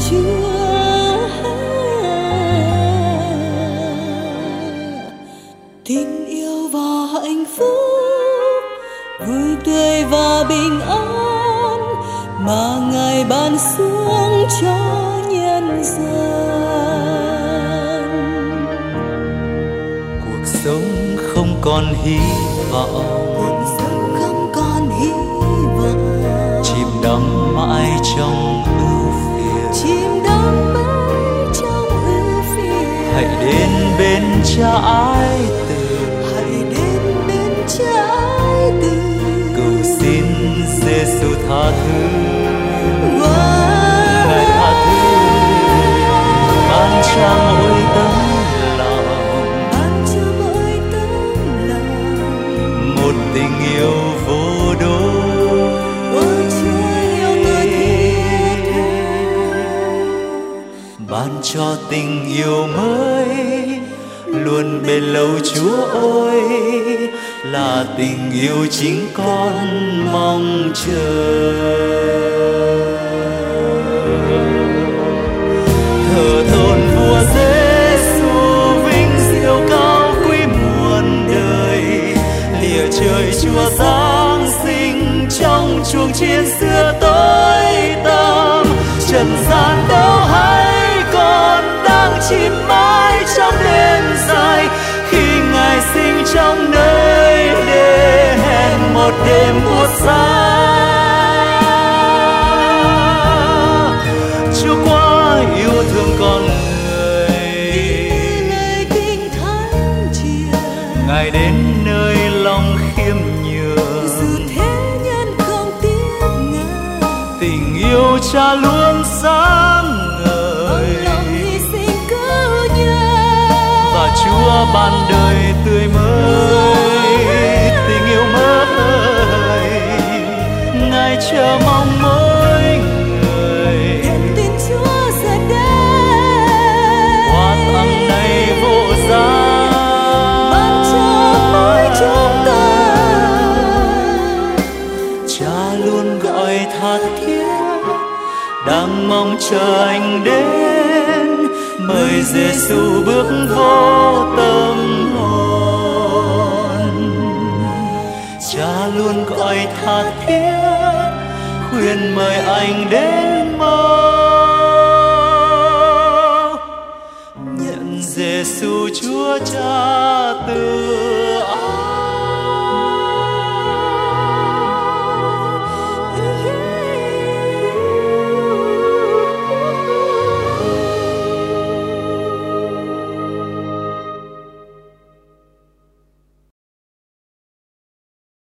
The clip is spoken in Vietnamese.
Chúa. Tình yêu và hạnh phúc, vui tươi và bình an mà Ngài ban xuống cho nhân gian. Cuộc sống không còn hy vọng, Cuộc sống không còn hy vọng, chìm đắm mãi trong ưu phiền. chìm đắm mãi trong ưu phiền. Hãy đến bên Cha ái từ, Hãy đến bên Cha ái từ, cầu xin Giêsu tha thứ. Ngài tha thứ, ban cho mỗi tấm lòng, ban cho mỗi tấm lòng. một tình yêu vô đối. Ôi Chúa yêu tôi thiết tha, Ban cho tình yêu mới luôn bền lâu Chúa ơi, là tình yêu chính con mong chờ. Thờ tồn vua Giêsu vinh diệu cao quý muôn đời, lìa trời Chúa giáng sinh trong chuồng chiên xưa tối tăm. Trần gian đâu hay còn đang chìm mãi trong đêm dài, khi Ngài sinh trong nơi để hẹn một đêm buốt giá. Chúa quá yêu thương con người, lời kinh thánh truyền. Ngài đến nơi lòng khiêm nhường, Dù thế nhân không tiếc Ngài, tình yêu Cha luôn sáng ngời. lòng hy sinh cứu nhân. Và Chúa ban đời tươi mới, tình yêu mới, Ngài chờ mong mỗi người. Nhận tin Chúa sẽ đến, Quà tặng này vô giá, ban cho mỗi chúng ta. Cha luôn gọi tha thiết, đang mong chờ Anh đến, mời Giêsu bước vô tâm hồn. Cha luôn gọi tha thiết, khuyên mời Anh đến mau, nhận Giêsu Chúa Cha từ